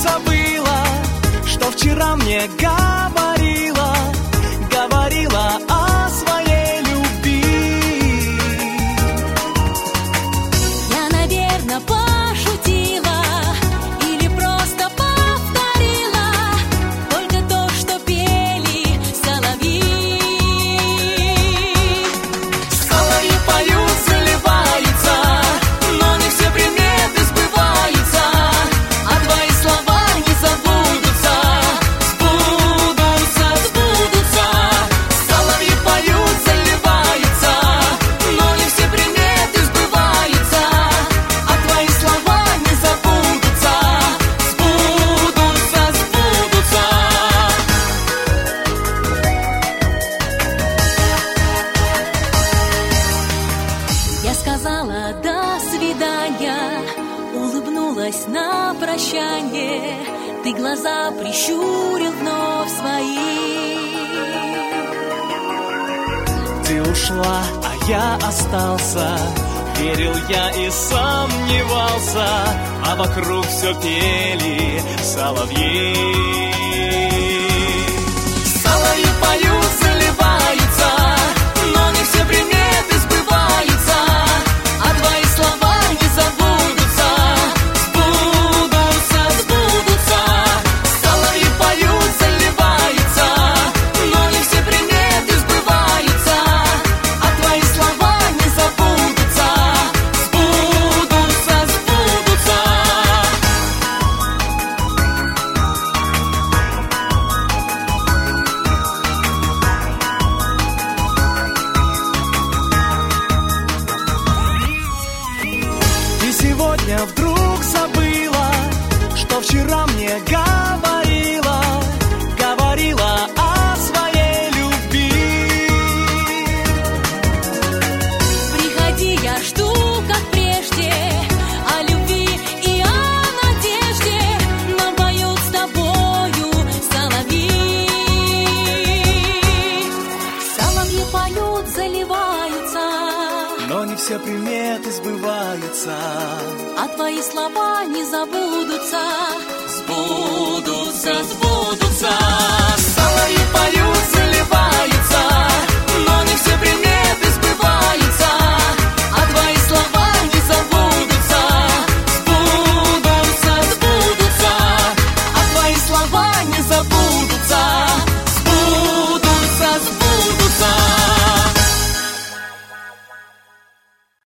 забыла, что вчера мне говорила, говорила о своей любви. Я, наверное, пошутила или просто повторила только то, что пели соловьи. Соловьи поют, заливаются, но не все приметы сбываются, а твои слова не забудутся, сбудутся, сбудутся. Соловьи поют, заливаются, но не все приметы сбываются, а твои слова не забудутся, сбудутся, сбудутся. Я сказала «до свидания», улыбнулась на прощание, ты глаза прищурил вновь свои. Ты ушла, а я остался, верил я и сомневался, а вокруг все пели соловьи. Соловьи поют, заливаются, но не все приметы сбываются, а твои слова не забудутся, сбудутся, сбудутся. Соловьи поют, заливаются, но не все приметы сбываются, а твои слова не забудутся, сбудутся, сбудутся. Ты сегодня вдруг забыла, что вчера мне говорила, говорила о своей любви. Приходи, я жду, как прежде, о любви и о надежде нам поют с тобою соловьи. Соловьи поют, заливаются, Но не все приметы сбываются, а твои слова не забудутся, сбудутся, сбудутся. Соловьи поют, заливаются, но не все приметы сбываются, а твои слова не забудутся, сбудутся, сбудутся, а твои слова не забудутся.